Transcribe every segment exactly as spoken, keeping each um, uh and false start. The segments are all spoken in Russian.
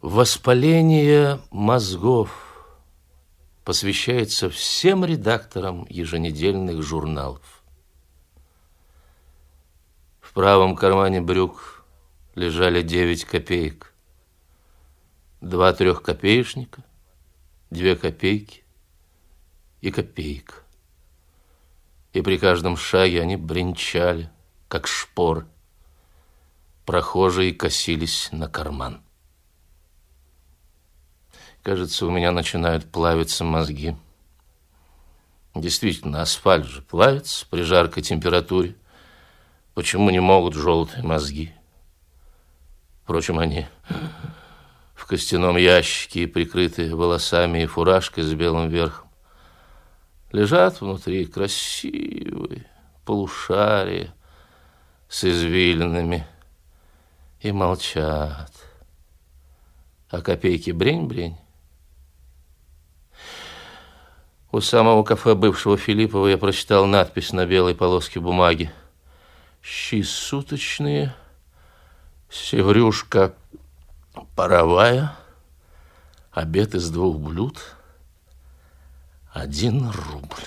Воспаление мозгов посвящается всем редакторам еженедельных журналов. В правом кармане брюк лежали девять копеек. Два трехкопеечника, две копейки и копейка. И при каждом шаге они бренчали, как шпоры. Прохожие косились на карман. Кажется, у меня начинают плавиться мозги. Действительно, асфальт же плавится при жаркой температуре. Почему не могут желтые мозги? Впрочем, они в костяном ящике, прикрытые волосами и фуражкой с белым верхом. Лежат внутри красивые полушария с извилинами и молчат. А копейки брень-брень. У самого кафе бывшего Филиппова я прочитал надпись на белой полоске бумаги. Щи суточные, севрюшка паровая, обед из двух блюд, один рубль.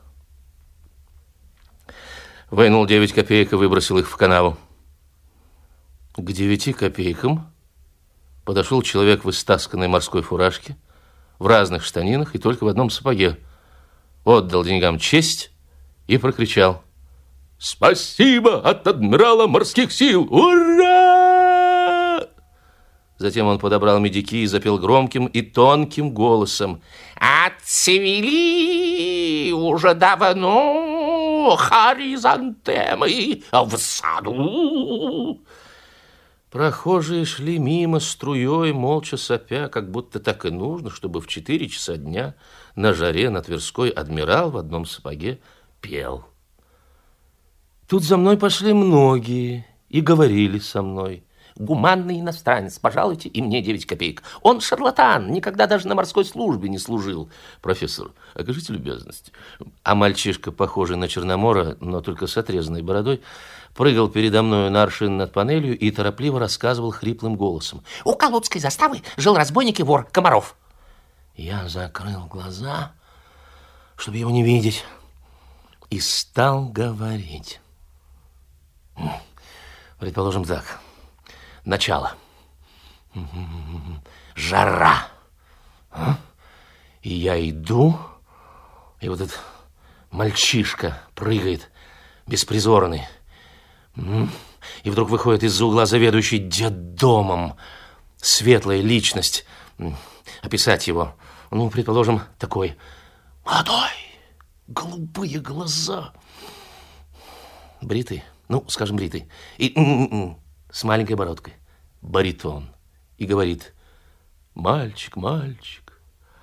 Вынул девять копеек и выбросил их в канаву. К девяти копейкам подошел человек в истасканной морской фуражке, в разных штанинах и только в одном сапоге. Отдал деньгам честь и прокричал: «Спасибо от адмирала морских сил! Ура!» Затем он подобрал медики и запел громким и тонким голосом: «Отцвели уже давно хоризонтемы в саду». Прохожие шли мимо струей, молча сопя, как будто так и нужно, чтобы в четыре часа дня на жаре на Тверской адмирал в одном сапоге пел. Тут за мной пошли многие и говорили со мной: «Гуманный иностранец, пожалуйте и мне девять копеек. Он шарлатан, никогда даже на морской службе не служил. Профессор, окажите любезность». А мальчишка, похожий на Черномора, но только с отрезанной бородой, прыгал передо мною на аршин над панелью и торопливо рассказывал хриплым голосом: «У Калужской заставы жил разбойник и вор Комаров». Я закрыл глаза, чтобы его не видеть, и стал говорить. Предположим так. Начало. Жара. И я иду, и вот этот мальчишка прыгает, беспризорный. И вдруг выходит из-за угла заведующий детдомом. Светлая личность. Описать его. Ну, предположим, такой. Молодой, голубые глаза. Бритый. Ну, скажем, бритый. И с маленькой бородкой. Баритон. И говорит: «Мальчик, мальчик».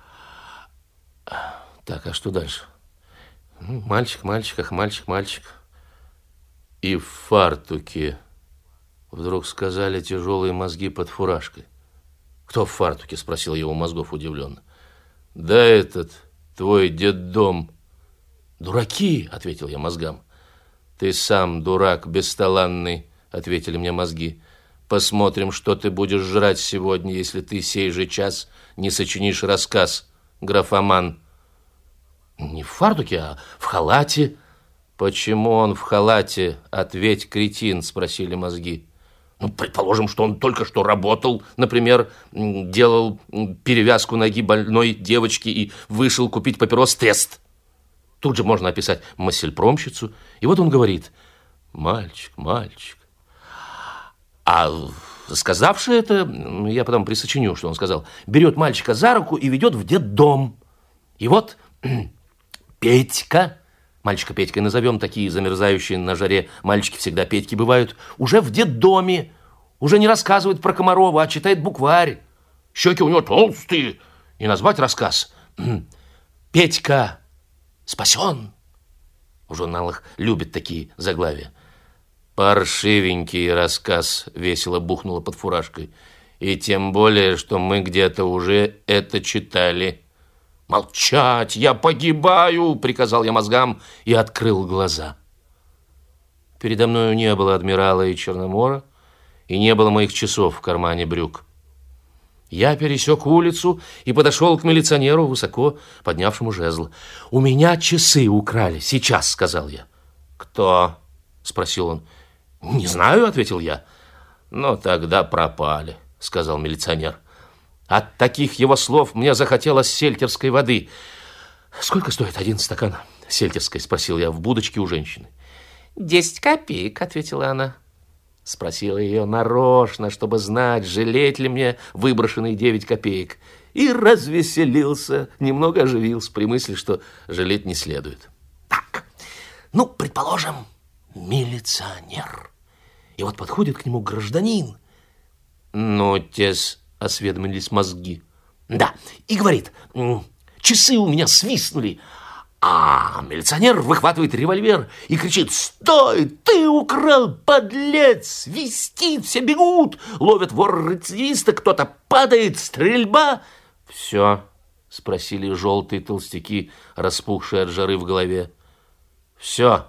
Так, а что дальше? Мальчик, мальчик, ах, мальчик, мальчик. И в фартуке. Вдруг сказали тяжелые мозги под фуражкой. «Кто в фартуке?» — спросил я у мозгов удивленно. «Да этот, твой детдом». «Дураки!» — ответил я мозгам. «Ты сам дурак бесталанный», — ответили мне мозги. «Посмотрим, что ты будешь жрать сегодня, если ты сей же час не сочинишь рассказ, графоман». «Не в фартуке, а в халате». «Почему он в халате? Ответь, кретин», — спросили мозги. «Ну, предположим, что он только что работал, например, делал перевязку ноги больной девочки и вышел купить папирос тест». Тут же можно описать массельпромщицу. И вот он говорит: «Мальчик, мальчик». А сказавший это, я потом присочиню, что он сказал, берет мальчика за руку и ведет в детдом. И вот Петька, мальчика Петькой назовем, такие замерзающие на жаре мальчики всегда Петьки бывают, уже в детдоме, уже не рассказывает про Комарова, а читает букварь. Щеки у него толстые. И назвать рассказ: «Петька спасен». В журналах любят такие заглавия. «Паршивенький рассказ», — весело бухнуло под фуражкой. «И тем более, что мы где-то уже это читали». «Молчать! Я погибаю!» — приказал я мозгам и открыл глаза. Передо мною не было адмирала и Черномора, и не было моих часов в кармане брюк. Я пересек улицу и подошел к милиционеру, высоко поднявшему жезл. «У меня часы украли. Сейчас», — сказал я. «Кто?» — спросил он. «Не знаю», — ответил я. «Ну, тогда пропали», — сказал милиционер. От таких его слов мне захотелось сельтерской воды. «Сколько стоит один стакан сельтерской?» — спросил я в будочке у женщины. «Десять копеек», — ответила она. Спросила ее нарочно, чтобы знать, жалеть ли мне выброшенные девять копеек. И развеселился, немного оживился при мысли, что жалеть не следует. Так, ну, предположим, милиционер. И вот подходит к нему гражданин. Ну, тес, осведомились мозги. Да, и говорит, часы у меня свистнули. А милиционер выхватывает револьвер и кричит: «Стой! Ты украл, подлец! Свистит, все бегут! Ловят вора-рецидивиста, кто-то падает, стрельба!» «Все?» — спросили желтые толстяки, распухшие от жары в голове. «Все.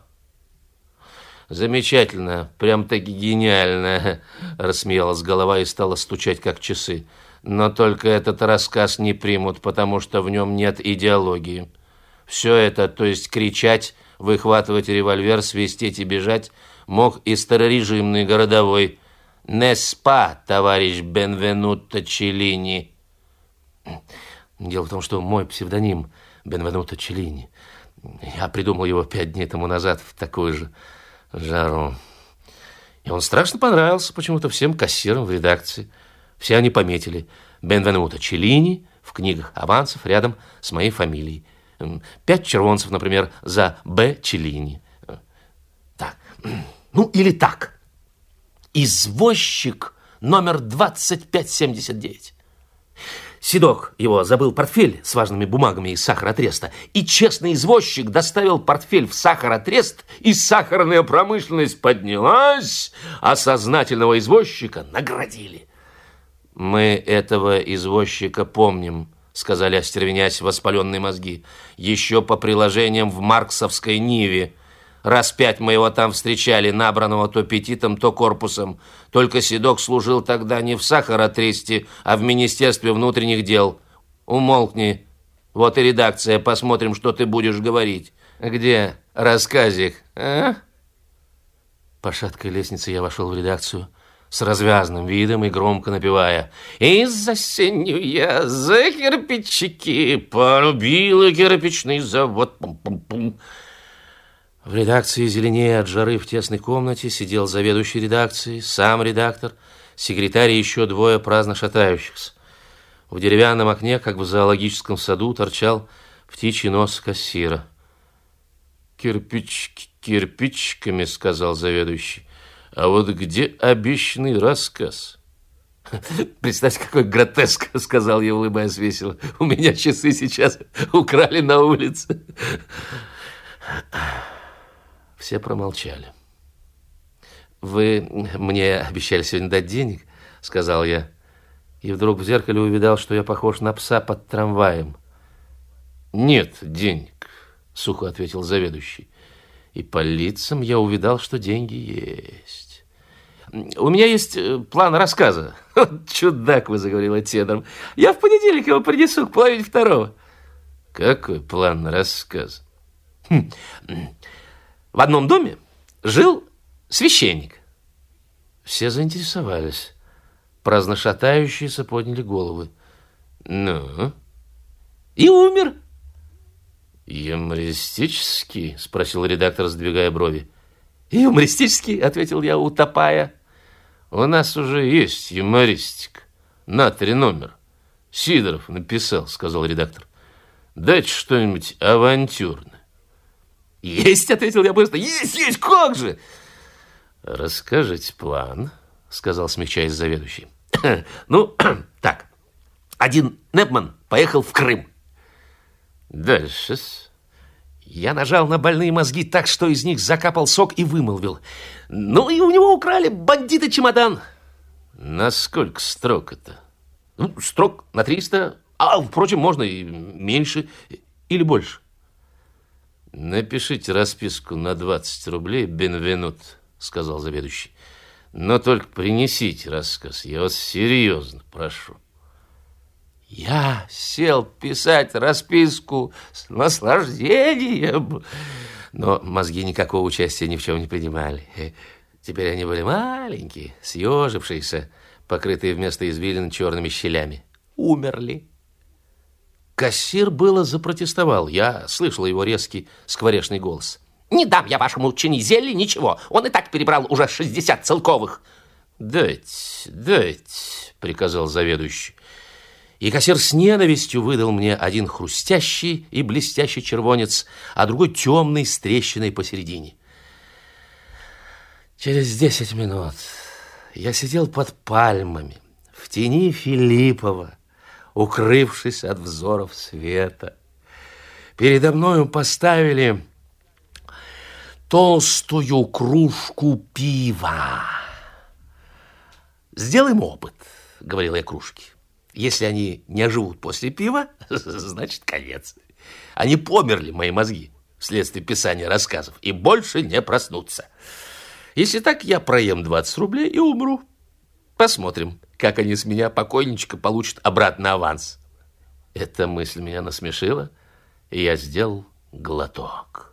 Замечательно, прям-таки гениально!» — рассмеялась голова и стала стучать, как часы. «Но только этот рассказ не примут, потому что в нем нет идеологии. Все это, то есть кричать, выхватывать револьвер, свистеть и бежать, мог и старорежимный городовой. «Не спа, товарищ Бенвенуто Челлини». Дело в том, что мой псевдоним Бенвенуто Челлини. Я придумал его пять дней тому назад в такую же жару. И он страшно понравился почему-то всем кассирам в редакции. Все они пометили Бенвенуто Челлини в книгах авансов рядом с моей фамилией. Пять червонцев, например, за Б. Челлини. Так, ну или так. Извозчик номер двадцать пять семьдесят девять. Седок его забыл портфель с важными бумагами из сахаротреста, и честный извозчик доставил портфель в сахаротрест, и сахарная промышленность поднялась, а сознательного извозчика наградили. Мы этого извозчика помним, сказали, остервенясь, воспаленные мозги. Еще по приложениям в марксовской Ниве. Раз пять мы его там встречали, набранного то петитом, то корпусом. Только Седок служил тогда не в сахаротресте, а в Министерстве внутренних дел. Умолкни. Вот и редакция, посмотрим, что ты будешь говорить. Где рассказик, а? По шаткой лестнице я вошел в редакцию с развязным видом и громко напевая: «Из осенью я за кирпичики полюбила кирпичный завод». Пум-пум-пум. В редакции, зеленее от жары, в тесной комнате сидел заведующий редакцией, сам редактор, секретарь и еще двое праздно шатающихся. В деревянном окне, как в зоологическом саду, торчал птичий нос кассира. «Кирпички кирпичиками», — сказал заведующий. «А вот где обещанный рассказ?» «Представьте, какой гротеск», — сказал я, улыбаясь весело. «У меня часы сейчас украли на улице». Все промолчали. «Вы мне обещали сегодня дать денег», — сказал я. И вдруг в зеркале увидал, что я похож на пса под трамваем. «Нет денег», — сухо ответил заведующий. И по лицам я увидал, что деньги есть. «У меня есть план рассказа». «Чудак», — вы заговорила тенором. «Я в понедельник его принесу к половине второго». «Какой план рассказа?» хм. В одном доме жил священник. Все заинтересовались. Праздно шатающиеся подняли головы. «Ну?» «И умер». «Юмористический?» — спросил редактор, сдвигая брови. «Юмористический», — ответил я, утопая. «У нас уже есть юмористика. На три номер. Сидоров написал», — сказал редактор. «Дайте что-нибудь авантюрное». «Есть», — ответил я быстро. «Есть, есть, как же!» «Расскажите план», — сказал, смягчаясь заведующий. «Ну, так. Один Непман поехал в Крым». «Дальше-с». Я нажал на больные мозги так, что из них закапал сок и вымолвил. «Ну, и у него украли бандиты чемодан». «На сколько строк это?» «Ну, строк на триста, а, впрочем, можно и меньше или больше». «Напишите расписку на двадцать рублей, Бенвенут», — сказал заведующий. «Но только принесите рассказ, я вас серьезно прошу». Я сел писать расписку с наслаждением, но мозги никакого участия ни в чем не принимали. Теперь они были маленькие, съежившиеся, покрытые вместо извилин черными щелями. Умерли. Кассир было запротестовал. Я слышал его резкий скворечный голос. «Не дам я вашему чинизелли ничего. Он и так перебрал уже шестьдесят целковых». «Дать, дать», — приказал заведующий. И кассир с ненавистью выдал мне один хрустящий и блестящий червонец, а другой темный с трещиной посередине. Через десять минут я сидел под пальмами в тени Филиппова, укрывшись от взоров света. Передо мною поставили толстую кружку пива. «Сделаем опыт», — говорил я кружке. «Если они не оживут после пива, значит, конец. Они померли, мои мозги, вследствие писания рассказов, и больше не проснутся. Если так, я проем двадцать рублей и умру. Посмотрим, как они с меня, покойничка, получат обратно аванс». Эта мысль меня насмешила, и я сделал глоток.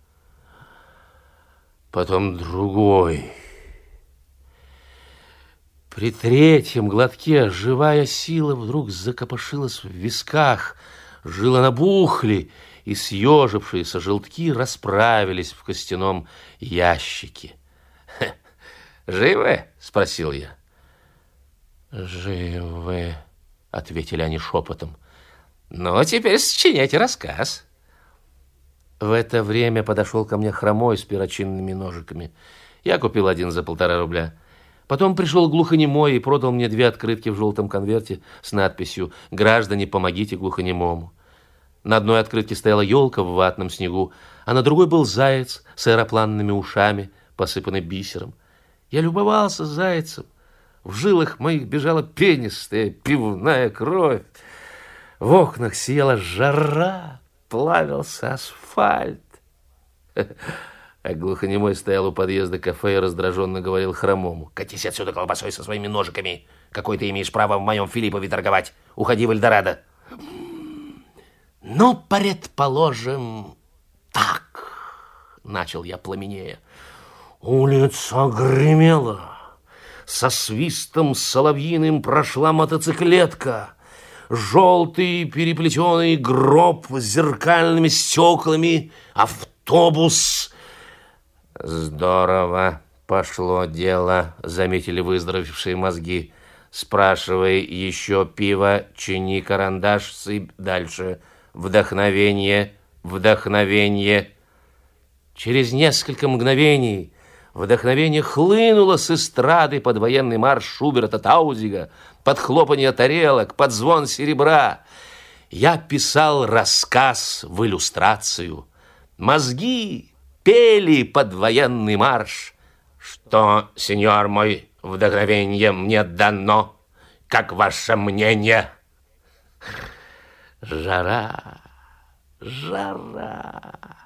Потом другой. При третьем глотке живая сила вдруг закопошилась в висках, жилы набухли, и съежившиеся желтки расправились в костяном ящике. «Живы?» — спросил я. «Живы», — ответили они шепотом. «Ну, теперь сочиняйте рассказ». В это время подошел ко мне хромой с перочинными ножиками. Я купил один за полтора рубля. Потом пришел глухонемой и продал мне две открытки в желтом конверте с надписью «Граждане, помогите глухонемому». На одной открытке стояла елка в ватном снегу, а на другой был заяц с аэропланными ушами, посыпанный бисером. Я любовался зайцем. В жилах моих бежала пенистая пивная кровь. В окнах сияла жара, плавился асфальт. А глухонемой стоял у подъезда кафе и раздраженно говорил хромому: «Катись отсюда колбасой со своими ножиками. Какое ты имеешь право в моем Филиппове торговать? Уходи в Эльдорадо». «Ну, предположим, так», — начал я пламенея. Улица гремела. Со свистом соловьиным прошла мотоциклетка. Желтый переплетенный гроб с зеркальными стеклами, автобус. «Здорово пошло дело», — заметили выздоровевшие мозги. «Спрашивай еще пиво, чини карандаш, сыпь дальше. Вдохновение, вдохновение». Через несколько мгновений вдохновение хлынуло с эстрады под военный марш Шуберта Таузига, под хлопанье тарелок, под звон серебра. Я писал рассказ в иллюстрацию. Мозги пели под военный марш. «Что, сеньор мой, вдохновение мне дано? Как ваше мнение?» Жара, жара.